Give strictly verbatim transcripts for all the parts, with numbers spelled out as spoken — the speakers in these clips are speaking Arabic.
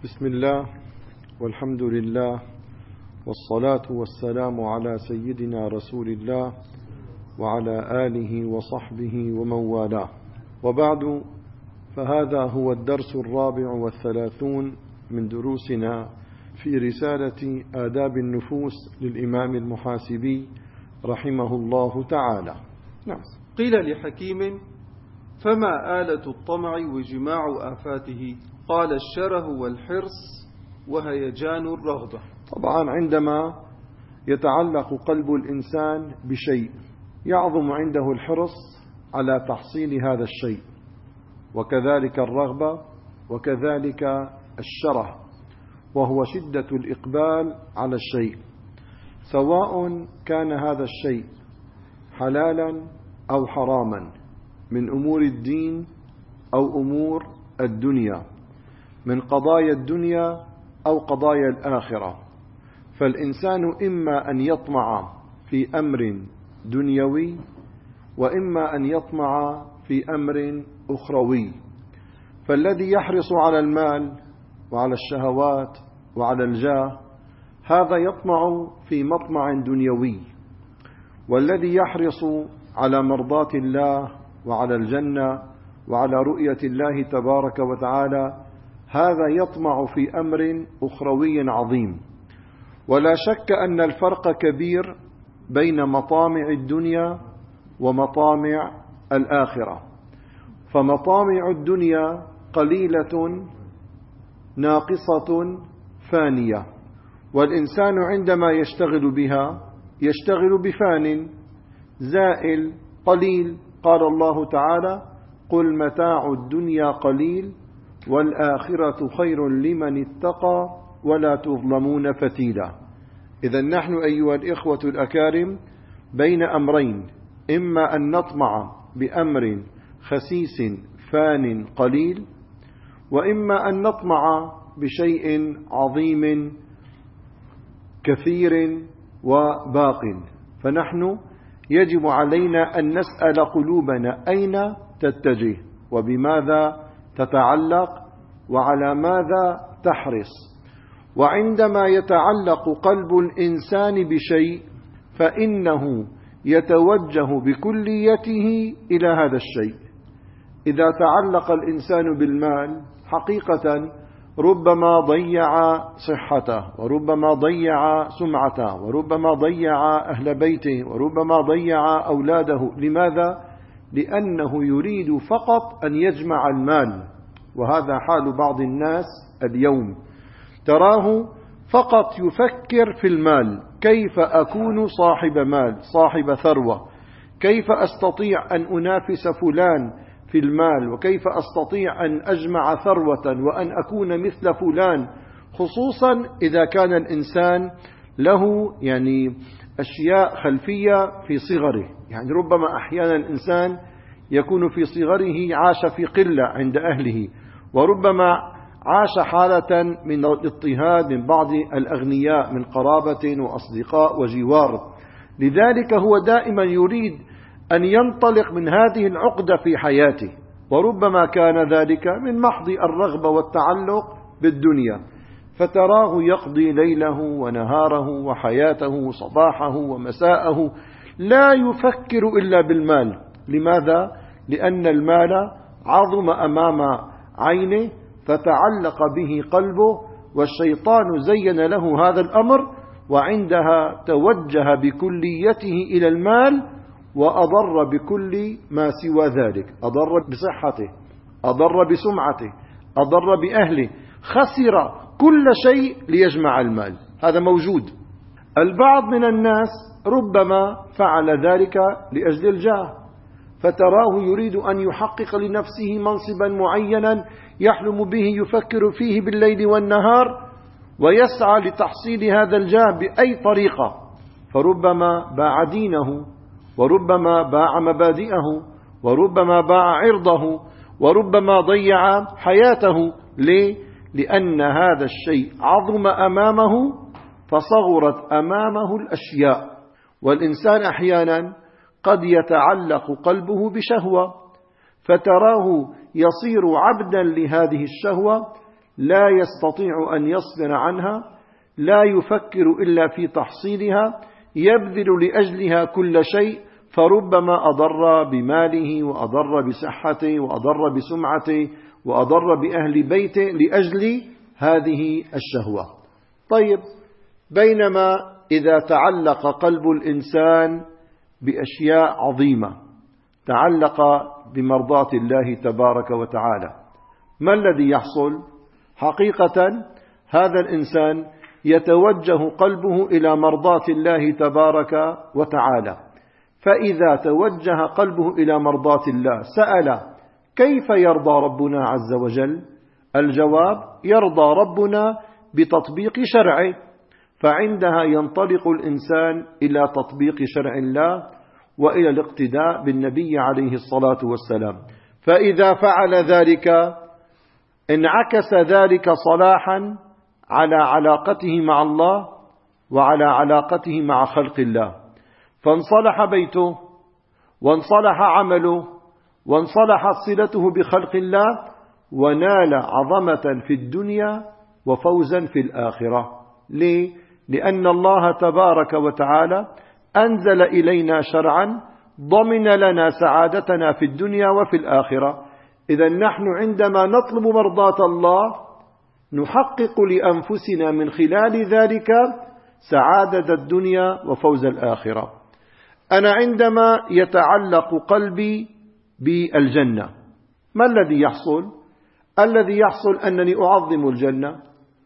بسم الله والحمد لله والصلاة والسلام على سيدنا رسول الله وعلى آله وصحبه ومن والاه، وبعد، فهذا هو الدرس الرابع والثلاثون من دروسنا في رسالة آداب النفوس للإمام المحاسبي رحمه الله تعالى. نعم. قيل لحكيم: فما آلة الطمع وجماع آفاته؟ قال: الشره والحرص وهيجان الرغبة. طبعا عندما يتعلق قلب الإنسان بشيء يعظم عنده الحرص على تحصيل هذا الشيء، وكذلك الرغبة، وكذلك الشره، وهو شدة الإقبال على الشيء، سواء كان هذا الشيء حلالا أو حراما، من أمور الدين أو أمور الدنيا، من قضايا الدنيا أو قضايا الآخرة. فالإنسان إما أن يطمع في أمر دنيوي، وإما أن يطمع في أمر أخروي. فالذي يحرص على المال وعلى الشهوات وعلى الجاه هذا يطمع في مطمع دنيوي، والذي يحرص على مرضاة الله وعلى الجنة وعلى رؤية الله تبارك وتعالى هذا يطمع في أمر أخروي عظيم. ولا شك أن الفرق كبير بين مطامع الدنيا ومطامع الآخرة. فمطامع الدنيا قليلة ناقصة فانية، والإنسان عندما يشتغل بها يشتغل بفان زائل قليل. قال الله تعالى: قل متاع الدنيا قليل والآخرة خير لمن اتقى ولا تظلمون فتيلا. إذن نحن أيها الإخوة الأكارم بين أمرين: إما أن نطمع بأمر خسيس فان قليل، وإما أن نطمع بشيء عظيم كثير وباق. فنحن يجب علينا أن نسأل قلوبنا أين تتجه، وبماذا تتعلق، وعلى ماذا تحرص. وعندما يتعلق قلب الإنسان بشيء فإنه يتوجه بكليته إلى هذا الشيء. إذا تعلق الإنسان بالمال حقيقة ربما ضيع صحته، وربما ضيع سمعته، وربما ضيع أهل بيته، وربما ضيع أولاده. لماذا؟ لأنه يريد فقط أن يجمع المال، وهذا حال بعض الناس اليوم. تراه فقط يفكر في المال: كيف أكون صاحب مال، صاحب ثروة، كيف أستطيع أن أنافس فلان في المال، وكيف أستطيع أن أجمع ثروة وأن أكون مثل فلان، خصوصا إذا كان الإنسان له يعني أشياء خلفية في صغره. يعني ربما أحيانا الإنسان يكون في صغره عاش في قلة عند أهله، وربما عاش حالة من الاضطهاد من بعض الأغنياء من قرابة وأصدقاء وجوار. لذلك هو دائما يريد أن ينطلق من هذه العقدة في حياته، وربما كان ذلك من محض الرغبة والتعلق بالدنيا. فتراه يقضي ليله ونهاره وحياته صباحه ومساءه لا يفكر إلا بالمال. لماذا؟ لأن المال عظم أمام عينه فتعلق به قلبه، والشيطان زين له هذا الأمر، وعندها توجه بكليته إلى المال، وأضر بكل ما سوى ذلك. أضر بصحته، أضر بسمعته، أضر بأهله، خسر كل شيء ليجمع المال. هذا موجود. البعض من الناس ربما فعل ذلك لأجل الجاه، فتراه يريد أن يحقق لنفسه منصبا معينا يحلم به، يفكر فيه بالليل والنهار، ويسعى لتحصيل هذا الجاه بأي طريقة. فربما باع دينه، وربما باع مبادئه، وربما باع عرضه، وربما ضيع حياته. ليه؟ لأن هذا الشيء عظم أمامه فصغرت أمامه الأشياء. والإنسان أحيانا قد يتعلق قلبه بشهوة، فتراه يصير عبدا لهذه الشهوة لا يستطيع أن يصبر عنها، لا يفكر إلا في تحصيلها، يبذل لأجلها كل شيء، فربما أضر بماله وأضر بصحته وأضر بسمعته وأضر بأهل بيته لأجل هذه الشهوة. طيب، بينما إذا تعلق قلب الإنسان بأشياء عظيمة، تعلق بمرضاة الله تبارك وتعالى، ما الذي يحصل؟ حقيقة هذا الإنسان يتوجه قلبه إلى مرضاة الله تبارك وتعالى. فإذا توجه قلبه إلى مرضاة الله سأل: كيف يرضى ربنا عز وجل؟ الجواب: يرضى ربنا بتطبيق شرعه. فعندها ينطلق الإنسان إلى تطبيق شرع الله وإلى الاقتداء بالنبي عليه الصلاة والسلام. فإذا فعل ذلك انعكس ذلك صلاحا على علاقته مع الله وعلى علاقته مع خلق الله، فانصلح بيته وانصلح عمله وانصلحت صلته بخلق الله، ونال عظمة في الدنيا وفوزا في الآخرة. ليه؟ لأن الله تبارك وتعالى أنزل إلينا شرعا ضمن لنا سعادتنا في الدنيا وفي الآخرة. إذا نحن عندما نطلب مرضاة الله نحقق لأنفسنا من خلال ذلك سعادة الدنيا وفوز الآخرة. أنا عندما يتعلق قلبي بالجنة، ما الذي يحصل؟ الذي يحصل أنني أعظم الجنة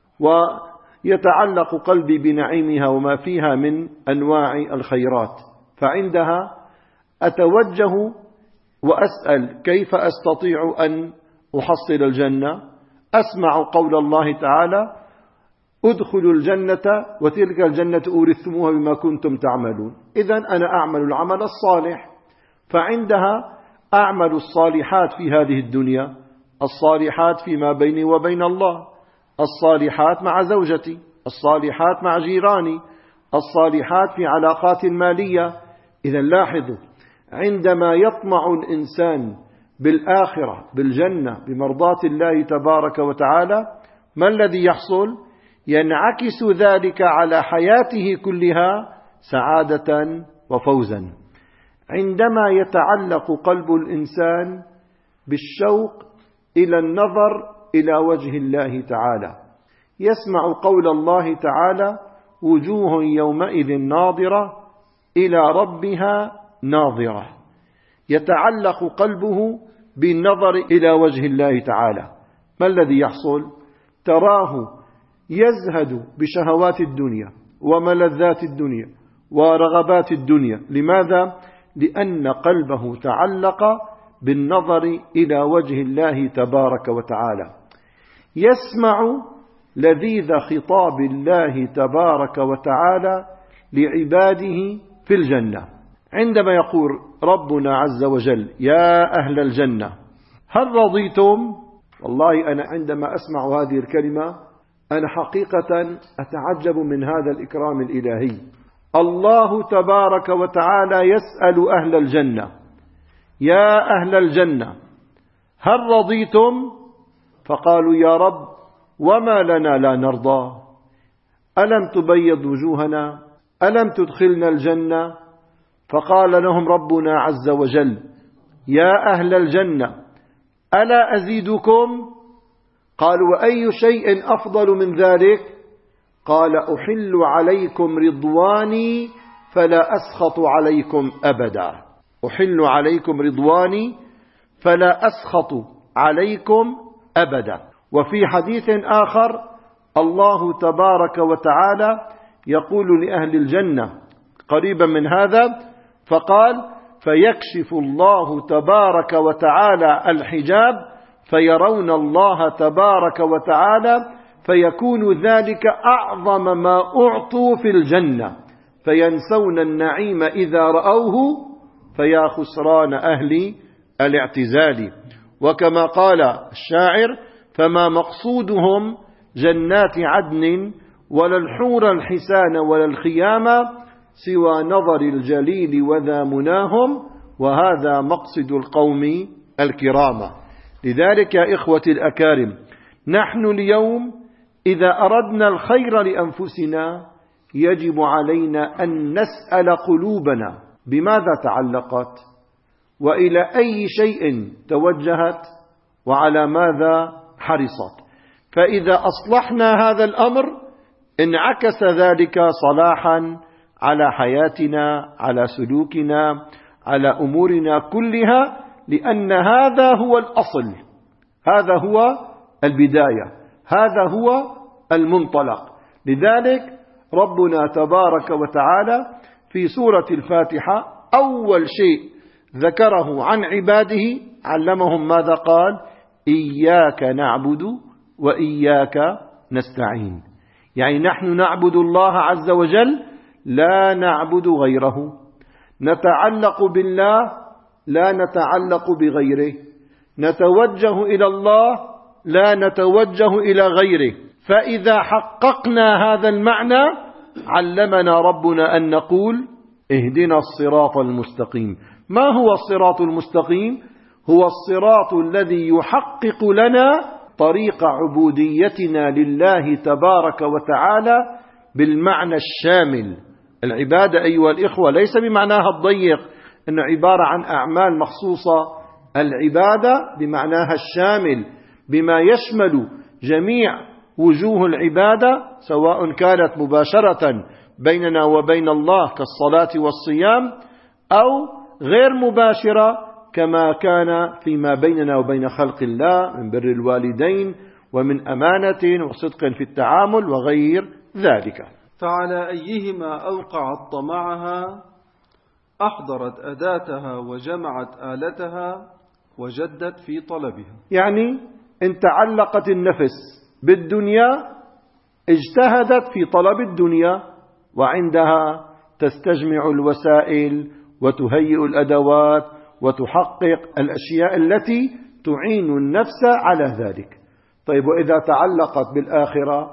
ويتعلق قلبي بنعيمها وما فيها من أنواع الخيرات، فعندها أتوجه وأسأل: كيف أستطيع أن أحصل الجنة؟ أسمع قول الله تعالى: ادخلوا الجنة وتلك الجنة أورثتموها بما كنتم تعملون. إذن أنا أعمل العمل الصالح، فعندها أعمل الصالحات في هذه الدنيا، الصالحات فيما بيني وبين الله، الصالحات مع زوجتي، الصالحات مع جيراني، الصالحات في علاقات مالية. إذن لاحظوا، عندما يطمع الإنسان بالآخرة بالجنة بمرضاة الله تبارك وتعالى، ما الذي يحصل؟ ينعكس ذلك على حياته كلها سعادة وفوزا. عندما يتعلق قلب الإنسان بالشوق إلى النظر إلى وجه الله تعالى، يسمع قول الله تعالى: وجوه يومئذ ناظرة إلى ربها ناظرة. يتعلق قلبه بالنظر إلى وجه الله تعالى، ما الذي يحصل؟ تراه يزهد بشهوات الدنيا وملذات الدنيا ورغبات الدنيا. لماذا؟ لأن قلبه تعلق بالنظر إلى وجه الله تبارك وتعالى. يسمع لذيذ خطاب الله تبارك وتعالى لعباده في الجنة، عندما يقول ربنا عز وجل: يا أهل الجنة هل رضيتم؟ والله أنا عندما أسمع هذه الكلمة أنا حقيقة أتعجب من هذا الإكرام الإلهي. الله تبارك وتعالى يسأل أهل الجنة: يا أهل الجنة هل رضيتم؟ فقالوا: يا رب وما لنا لا نرضى؟ ألم تبيض وجوهنا؟ ألم تدخلنا الجنة؟ فقال لهم ربنا عز وجل: يا أهل الجنة ألا أزيدكم؟ قالوا: وأي شيء أفضل من ذلك؟ قال: أحل عليكم رضواني فلا أسخط عليكم أبدا. أحل عليكم رضواني فلا أسخط عليكم أبدا. وفي حديث آخر الله تبارك وتعالى يقول لأهل الجنة قريبا من هذا، فقال: فيكشف الله تبارك وتعالى الحجاب فيرون الله تبارك وتعالى، فيكون ذلك أعظم ما أعطوا في الجنة، فينسون النعيم إذا رأوه، فيا خسران أهل الاعتزال. وكما قال الشاعر: فما مقصودهم جنات عدن ولا الحور الحسان ولا الخيامة سوى نظر الجليل وذا مناهم، وهذا مقصد القوم الكرامة. لذلك يا إخوتي الأكارم، نحن اليوم إذا أردنا الخير لأنفسنا يجب علينا أن نسأل قلوبنا بماذا تعلقت، وإلى أي شيء توجهت، وعلى ماذا حرصت. فإذا أصلحنا هذا الأمر انعكس ذلك صلاحا على حياتنا، على سلوكنا، على أمورنا كلها، لأن هذا هو الأصل، هذا هو البداية، هذا هو المنطلق. لذلك ربنا تبارك وتعالى في سورة الفاتحة أول شيء ذكره عن عباده علمهم ماذا قال؟ إياك نعبد وإياك نستعين. يعني نحن نعبد الله عز وجل، لا نعبد غيره، نتعلق بالله لا نتعلق بغيره، نتوجه إلى الله لا نتوجه إلى غيره. فإذا حققنا هذا المعنى علمنا ربنا أن نقول اهدنا الصراط المستقيم. ما هو الصراط المستقيم؟ هو الصراط الذي يحقق لنا طريق عبوديتنا لله تبارك وتعالى بالمعنى الشامل. العبادة أيها الإخوة ليس بمعناها الضيق أنه عبارة عن أعمال مخصوصة، العبادة بمعناها الشامل بما يشمل جميع وجوه العبادة، سواء كانت مباشرة بيننا وبين الله كالصلاة والصيام، أو غير مباشرة كما كان فيما بيننا وبين خلق الله من بر الوالدين ومن أمانة وصدق في التعامل وغير ذلك. فعلى أيهما أوقعت طمعها أحضرت أداتها وجمعت آلتها وجدت في طلبها. يعني إن تعلقت النفس بالدنيا اجتهدت في طلب الدنيا، وعندها تستجمع الوسائل وتهيئ الأدوات وتحقق الأشياء التي تعين النفس على ذلك. طيب وإذا تعلقت بالآخرة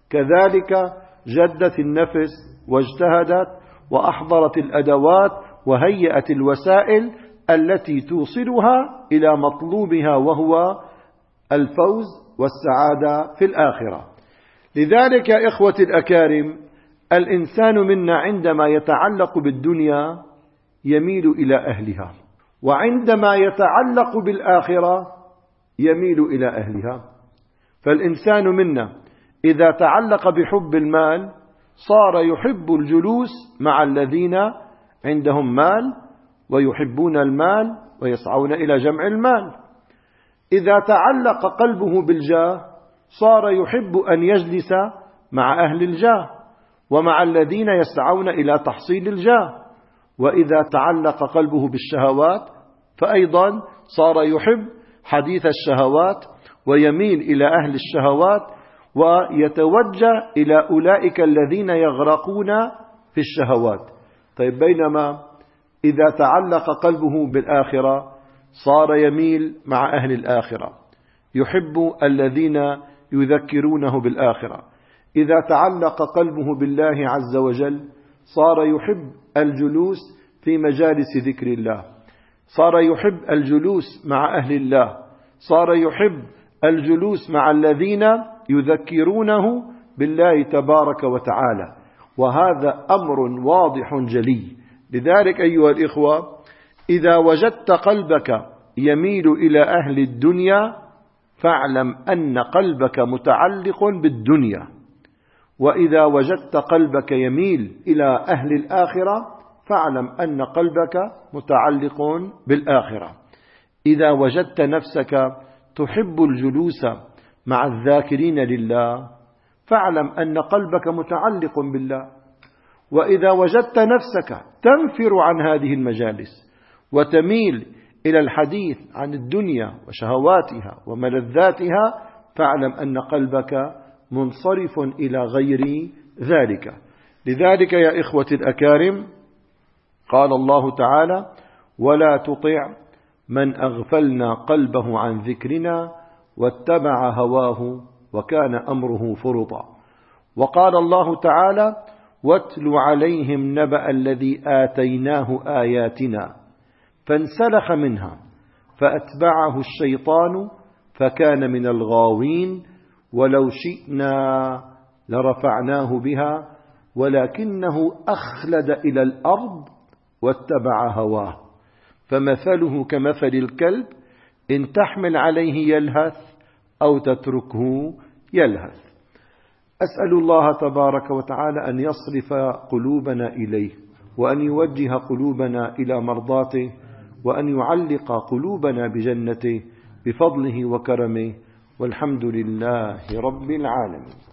كذلك جدت النفس واجتهدت وأحضرت الأدوات وهيئت الوسائل التي توصلها إلى مطلوبها وهو الفوز والسعادة في الآخرة. لذلك يا إخوة الأكارم الإنسان منا عندما يتعلق بالدنيا يميل إلى أهلها، وعندما يتعلق بالآخرة يميل إلى أهلها. فالإنسان منا إذا تعلق بحب المال صار يحب الجلوس مع الذين عندهم مال ويحبون المال ويسعون إلى جمع المال. إذا تعلق قلبه بالجاه صار يحب أن يجلس مع أهل الجاه ومع الذين يسعون إلى تحصيل الجاه. وإذا تعلق قلبه بالشهوات فأيضا صار يحب حديث الشهوات ويميل إلى أهل الشهوات ويتوجه إلى أولئك الذين يغرقون في الشهوات. طيب بينما إذا تعلق قلبه بالآخرة صار يميل مع أهل الآخرة، يحب الذين يذكرونه بالآخرة. إذا تعلق قلبه بالله عز وجل صار يحب الجلوس في مجالس ذكر الله، صار يحب الجلوس مع أهل الله، صار يحب الجلوس مع الذين يذكرونه بالله تبارك وتعالى. وهذا أمر واضح جلي. لذلك أيها الإخوة إذا وجدت قلبك يميل إلى أهل الدنيا فاعلم أن قلبك متعلق بالدنيا، وإذا وجدت قلبك يميل إلى أهل الآخرة فاعلم أن قلبك متعلق بالآخرة. إذا وجدت نفسك تحب الجلوس مع الذاكرين لله فاعلم أن قلبك متعلق بالله. وإذا وجدت نفسك تنفر عن هذه المجالس وتميل إلى الحديث عن الدنيا وشهواتها وملذاتها فاعلم أن قلبك منصرف إلى غير ذلك. لذلك يا إخوة الأكارم قال الله تعالى: ولا تطع من أغفلنا قلبه عن ذكرنا واتبع هواه وكان أمره فرطا. وقال الله تعالى: واتل عليهم نبأ الذي آتيناه آياتنا فانسلخ منها فأتبعه الشيطان فكان من الغاوين ولو شئنا لرفعناه بها ولكنه أخلد إلى الأرض واتبع هواه فمثله كمثل الكلب إن تحمل عليه يلهث أو تتركه يلهث. أسأل الله تبارك وتعالى أن يصرف قلوبنا إليه، وأن يوجه قلوبنا إلى مرضاته، وأن يعلق قلوبنا بجنته بفضله وكرمه، والحمد لله رب العالمين.